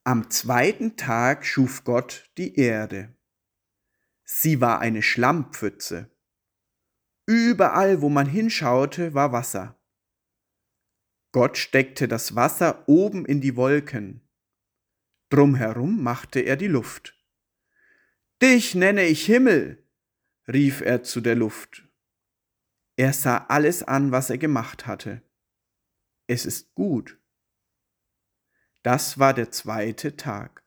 Am zweiten Tag schuf Gott die Erde. Sie war eine Schlammpfütze. Überall, wo man hinschaute, war Wasser. Gott steckte das Wasser oben in die Wolken. Drumherum machte er die Luft. Dich nenne ich Himmel, rief er zu der Luft. Er sah alles an, was er gemacht hatte. Es ist gut. Das war der zweite Tag.